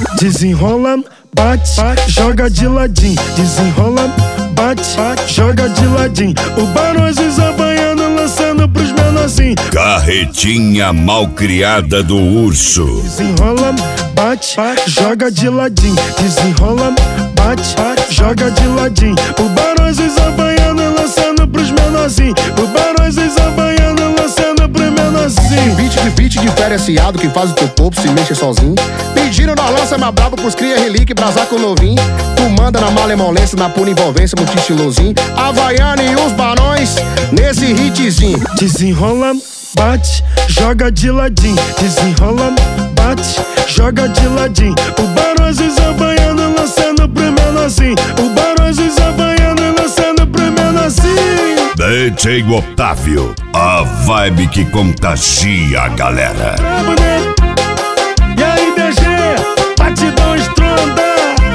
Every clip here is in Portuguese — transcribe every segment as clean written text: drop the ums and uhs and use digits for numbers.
Desenrola, bate, joga de ladinho. Desenrola, bate, joga de ladinho. O Barões Havaiano lançando pros menorzinhos. Carretinha malcriada do urso. Desenrola, bate, joga de ladinho. Desenrola, bate, joga de ladinho. O Barões Havaiano lançando pros menorzinhos. O Barões Havaiano lançando pros menorzinhos. Beat diferenciado que faz o teu corpo se mexer sozinho. Pedindo nós lança mais brabo pros cria relíquia, brasar com novinho. Tu manda na malemolência, na pura envolvência, muito estilosinho. Havaiano e os Barões nesse hitzinho. Desenrola, bate, joga de ladinho. Desenrola, bate, joga de ladinho. O Barões Havaiano lançando pro menorzinho. O Barões Havaiano lançando pro menorzinho. DJ Otávio, a vibe que contagia a galera. Bravo, né? E aí, DG, batidão estronda.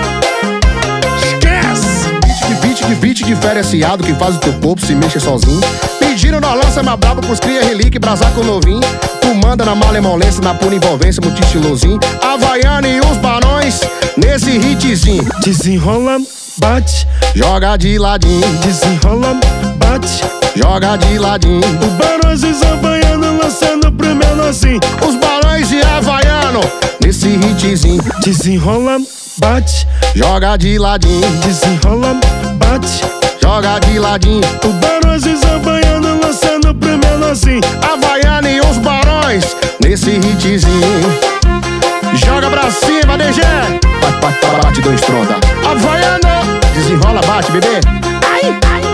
Esquece. Beat diferenciado que faz o teu corpo se mexer sozinho. Pedindo nós lança mais brabo pros cria relíquia, brasar com novinho. Tu manda na malemolência, na pura envolvência, muito estilosinho. Havaiano e os Barões nesse hitzinho. Desenrola, bate, Joga de ladinho, desenrola, bate, joga de ladinho. o Barões Havaiano lançando pro menorzinho. Os Barões e Havaiano nesse hitzinho. Desenrola, bate, Joga de ladinho, desenrola, bate, joga de ladinho. o Barões Havaiano lançando pro menorzinho. Havaiano e os Barões nesse hitzinho. Joga pra cima, DG. Bate, bate, bate, do estronda. Havaiano, desenrola, bate, bebê. Ai, ai.